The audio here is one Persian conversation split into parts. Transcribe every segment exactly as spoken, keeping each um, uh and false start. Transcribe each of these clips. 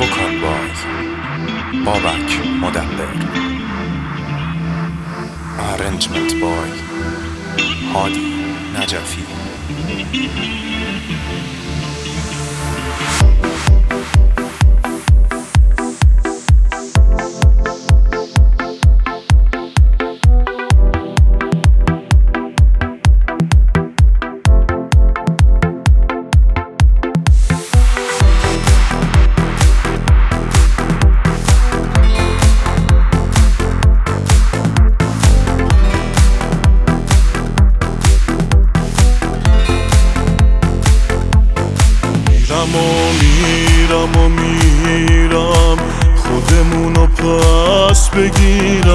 وکال بای بابک مدبر Arrangement by هادی نجفی. میرم و میرم و میرم خودمونو پس بگیرم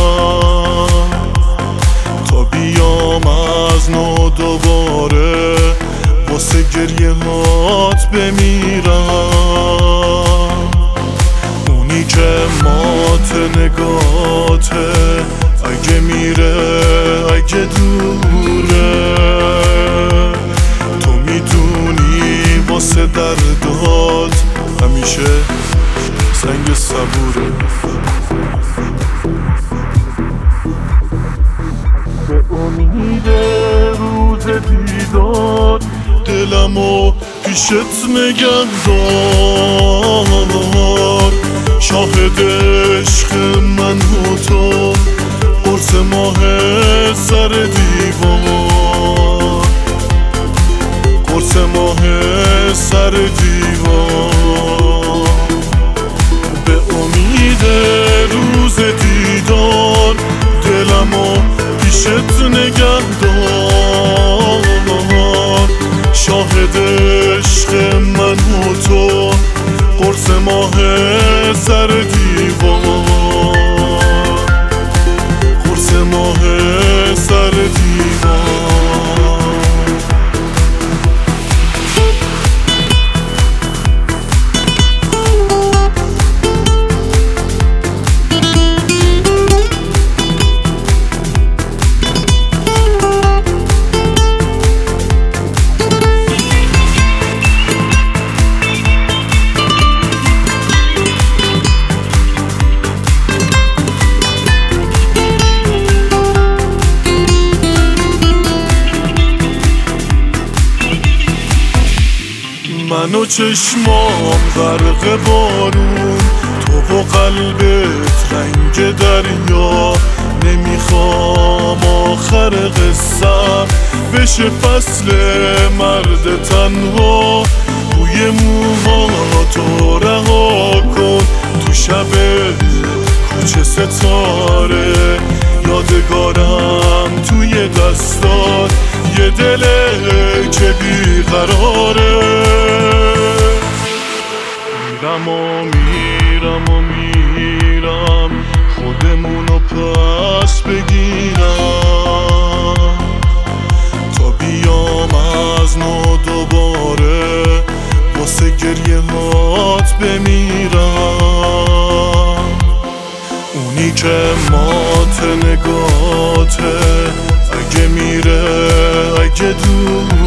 تا بیام از نو دوباره واسه گریه هات بمیرم. اونی که مات نگاته اگه میره اگه دوره تو میدونی واسه دردات همیشه سنگ صبوره. به امید روز دیدار دلمو پیشت نگه دار. شاهد عشق من و تو قرص ماه سر دیوار، قرص ماه سر دیوار. به امید روز دیدار دلمو پیشت نگه دار. شاهد عشق من و تو قرص ماه سر دیوار، قرص ماه سر دیوار. من و چشمام غرق بارون، تو و قلبت رنگ دریا. نمیخوام آخر قصم بشه فصل مرد تنها. بوی موهاتو رها کن تو شب کوچه ستاره. یادگارم توی دستات یه دله که بیقراره. میرم و میرم و میرم خودمونو پس بگیرم تا بیام از نو دوباره واسه گریه هات بمیرم. اونی که مات نگاته اگه میره اگه دور